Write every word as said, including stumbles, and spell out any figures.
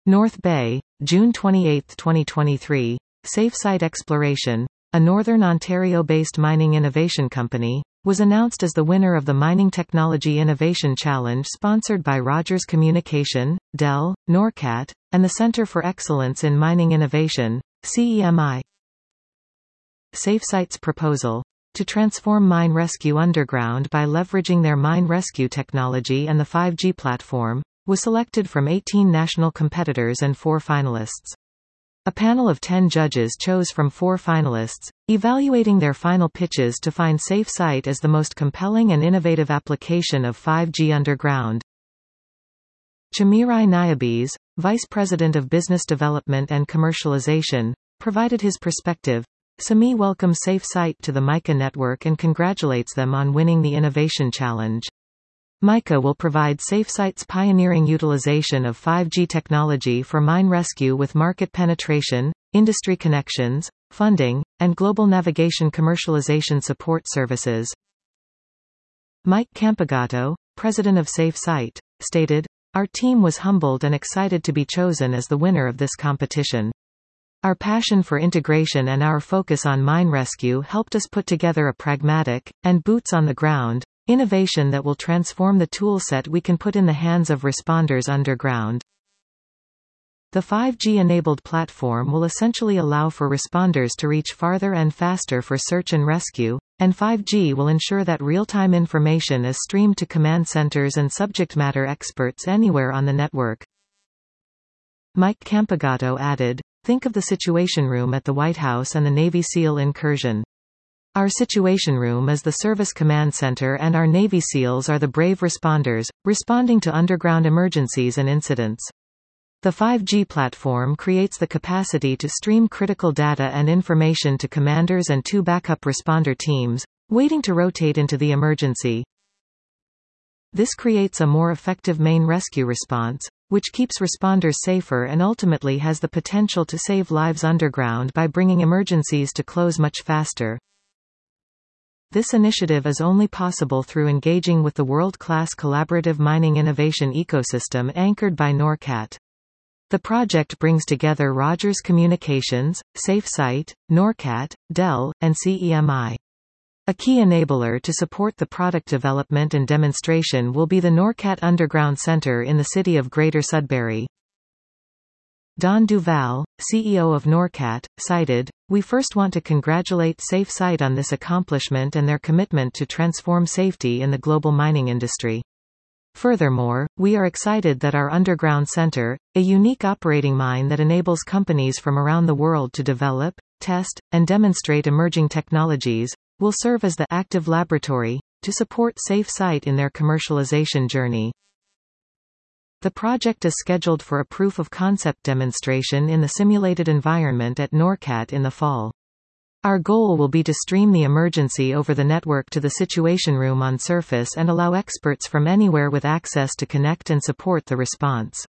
North Bay, June twenty-eighth twenty twenty-three, Safe Site Exploration, a Northern Ontario-based mining innovation company, was announced as the winner of the Mining Technology Innovation Challenge sponsored by Rogers Communication, Dell, Norcat, and the Centre for Excellence in Mining Innovation, C E M I. SafeSite's proposal to transform mine rescue underground by leveraging their mine rescue technology and the five G platform, was selected from eighteen national competitors and four finalists. A panel of ten judges chose from four finalists, evaluating their final pitches to find SafeSite as the most compelling and innovative application of five G underground. Chimirai Nyabes, Vice President of Business Development and Commercialization, provided his perspective. C I M I welcomes SafeSite to the MICA network and congratulates them on winning the Innovation Challenge. MICA will provide SafeSite's pioneering utilization of five G technology for mine rescue with market penetration, industry connections, funding, and global navigation commercialization support services. Mike Campagato, president of SafeSite, stated, "Our team was humbled and excited to be chosen as the winner of this competition. Our passion for integration and our focus on mine rescue helped us put together a pragmatic, and boots-on-the-ground, innovation that will transform the toolset we can put in the hands of responders underground." The five G-enabled platform will essentially allow for responders to reach farther and faster for search and rescue, and five G will ensure that real-time information is streamed to command centers and subject matter experts anywhere on the network. Mike Campagato added, "Think of the Situation Room at the White House and the Navy SEAL incursion. Our Situation Room is the Service Command Center and our Navy SEALs are the brave responders, responding to underground emergencies and incidents. The five G platform creates the capacity to stream critical data and information to commanders and two backup responder teams, waiting to rotate into the emergency. This creates a more effective main rescue response, which keeps responders safer and ultimately has the potential to save lives underground by bringing emergencies to close much faster. This initiative is only possible through engaging with the world-class collaborative mining innovation ecosystem anchored by Norcat. The project brings together Rogers Communications, SafeSite, Norcat, Dell, and C E M I. A key enabler to support the product development and demonstration will be the Norcat Underground Center in the city of Greater Sudbury. Don Duval, C E O of Norcat, cited, "We first want to congratulate SafeSite on this accomplishment and their commitment to transform safety in the global mining industry. Furthermore, we are excited that our Underground Center, a unique operating mine that enables companies from around the world to develop, test, and demonstrate emerging technologies, will serve as the active laboratory to support SafeSite in their commercialization journey." The project is scheduled for a proof-of-concept demonstration in the simulated environment at Norcat in the fall. Our goal will be to stream the emergency over the network to the Situation Room on surface and allow experts from anywhere with access to connect and support the response.